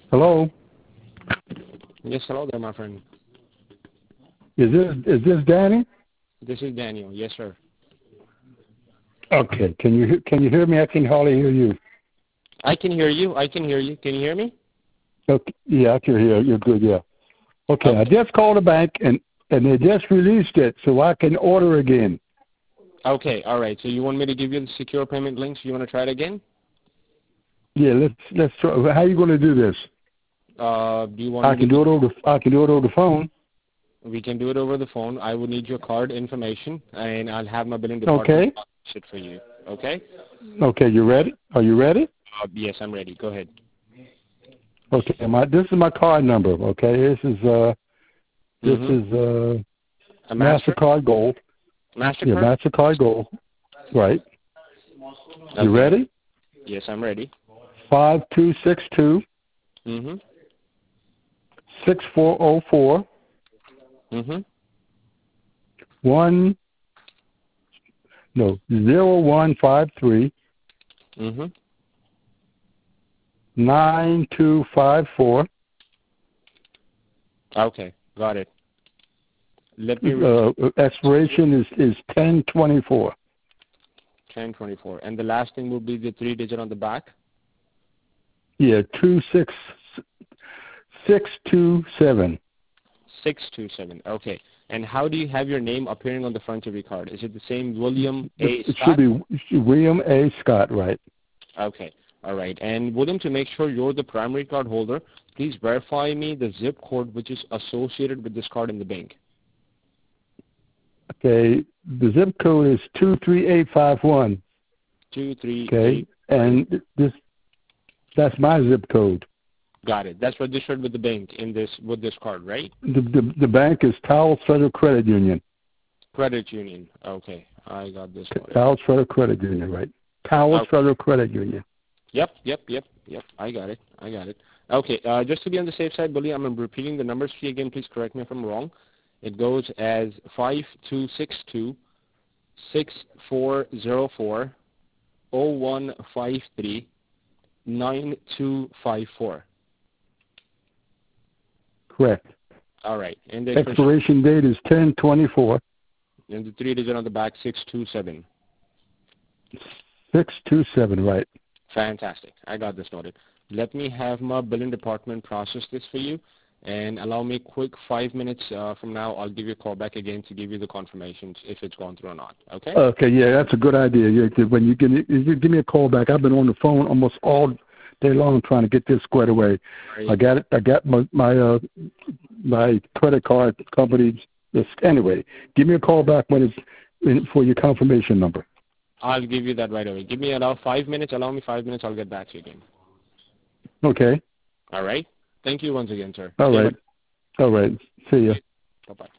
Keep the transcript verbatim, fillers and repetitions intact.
Hello? Yes, hello there, my friend. Is this is this Danny? This is Daniel. Yes, sir. Okay. Can you he- can you hear me? I can hardly hear you. I can hear you. I can hear you. Can you hear me? Okay. Yeah, I can hear you. You're good. Yeah. Okay. Okay. I just called the bank and and they just released it, so I can order again. Okay. All right. So you want me to give you the secure payment link? So you want to try it again? Yeah. Let's let's try. How are you going to do this? Uh, do you want I me to? can do it over. The, I can do it over the phone. We can do it over the phone. I will need your card information, and I'll have my billing department Okay. process it for you. Okay? Okay. You ready? Are you ready? Uh, yes, I'm ready. Go ahead. Okay. My this is my card number. Okay. This is uh this Mm-hmm. is uh A master? Mastercard Gold. Yeah, Mastercard? Mastercard Gold. Right. You Okay. ready? Yes, I'm ready. Five two six two Mm-hmm. six four zero four Mm-hmm. one no zero one five three Mm-hmm. nine two five four. Okay. Got it. Let me Uh, expiration is is ten twenty four. ten twenty-four. And the last thing will be the three digit on the back. Yeah, two six six two seven. six two seven. Okay. And how do you have your name appearing on the front of your card? Is it the same William A. It Scott? should be it should be William A. Scott, right? Okay. All right. And William, to make sure you're the primary card holder, please verify me the zip code which is associated with this card in the bank. Okay, the zip code is two three eight five one. Two, three, Okay, eight. and this that's my zip code. Got it. That's registered with the bank in this with this card, right? The the, the bank is Towels Federal Credit Union. Credit Union. Okay. I got this one. Towels Federal Credit Union, right? Towels Okay. Federal Credit Union. Yep, yep, yep, yep. I got it. I got it. Okay, uh, just to be on the safe side, Billy, I'm repeating the numbers to you again. Please correct me if I'm wrong. It goes as five two six two six four zero four zero one five three nine two five four. Correct. All right. And the expiration, Expiration date is ten twenty four. and the three digit on the back, six two seven. Six two seven, right? Fantastic. I got this noted. Let me have my billing department process this for you, and allow me a quick five minutes uh, from now. I'll give you a call back again to give you the confirmations if it's gone through or not. Okay? Okay, yeah, that's a good idea. Yeah, when you give me you give me a call back, I've been on the phone almost all day long trying to get this squared away. Right. I got it. I got my my uh, my credit card company. This anyway. Give me a call back when it's in, for your confirmation number. I'll give you that right away. Give me allow five minutes. Allow me five minutes. I'll get back to you again. Okay. All right? Thank you once again, sir. All right. All right. See ya. Bye-bye.